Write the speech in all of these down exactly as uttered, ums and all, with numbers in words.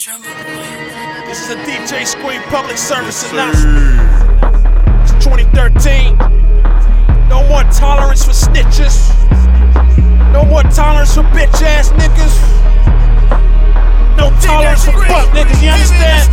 This is a D J Scream public service announcement. It's twenty thirteen. No more tolerance for snitches. No more tolerance for bitch ass niggas. No tolerance for fuck niggas, you understand?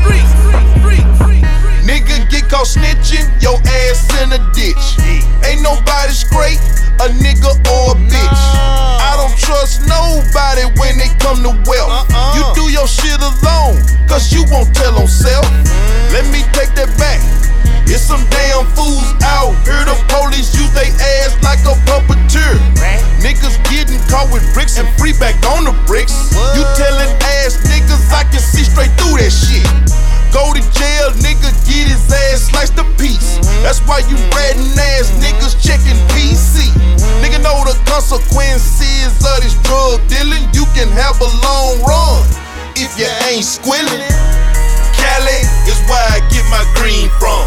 Nigga get caught snitching, your ass in a ditch. Ain't nobody straight, a nigga or a bitch. I don't trust nobody when it come to wealth. You do your shit alone, cause you won't tell on self. Let me take that back. It's some damn fools out here. The police use they ass like a puppeteer. Niggas getting caught with bricks and free back on the bricks. You telling ass niggas I can see straight through that shit. Go to jail, nigga, get his ass sliced to piece. That's why you ratting ass niggas checking P C. Nigga know the consequences of this drug dealing. You can have a long run if you ain't squilling. Cali is where I get my green from.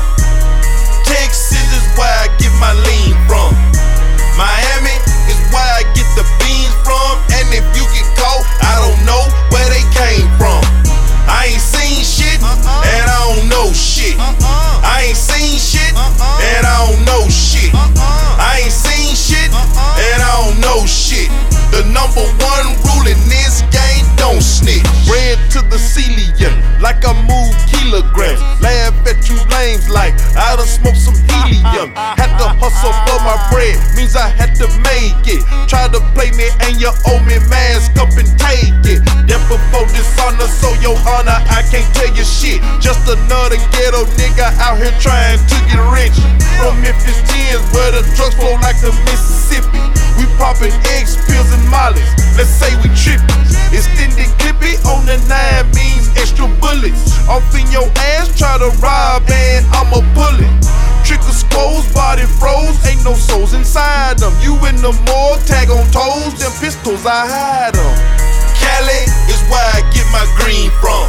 Texas is where I get my lean from. Miami is where I get the beans from. And if you get caught, I don't know where they came from. I ain't seen shit, and I don't know shit. I ain't seen shit, and I don't know shit. I ain't seen shit, and I don't know shit. The number one rule in this game, don't snitch. Ran to the ceiling like I move kilograms. Laugh at you lames like I done smoked some helium. Had to hustle for my bread, means I had to make it. Try to play me and you owe me, mask up and take it. Then before dishonor, so your honor, I can't tell you shit. Just another ghetto nigga out here trying to get rich. From Memphis tens, where the drugs flow like the Mississippi. We poppin' eggs, pills, and mollies. Let's say we trippin'. Extended clippy on the nine means extra bullets. Off in your ass, try to rob and I'm a bullet. Trick of squoze, body froze, ain't no souls inside them. You in the morgue, tag on toes, them pistols I hide them. Cali is where I get my green from.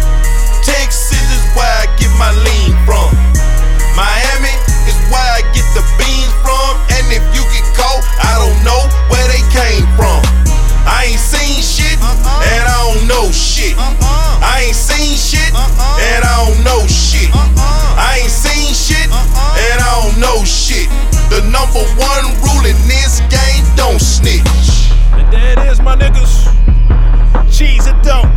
Texas is where I get my lean from. Miami is where I get the beans from. And if you get caught, I don't know where they came from. I ain't seen shit, and I don't know shit. I ain't seen shit, and I don't know shit. I ain't seen shit, and I don't know shit. The number one rule in this game, don't snitch. And there it is, my niggas. Cheese and dope.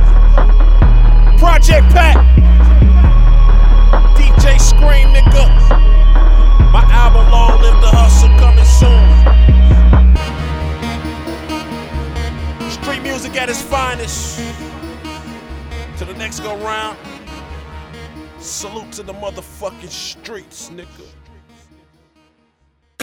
Project Pat. D J Scream, nigga. My album Long Live the Hustle coming soon. Street music at its finest. To the next go round. Salute to the motherfucking streets, nigga.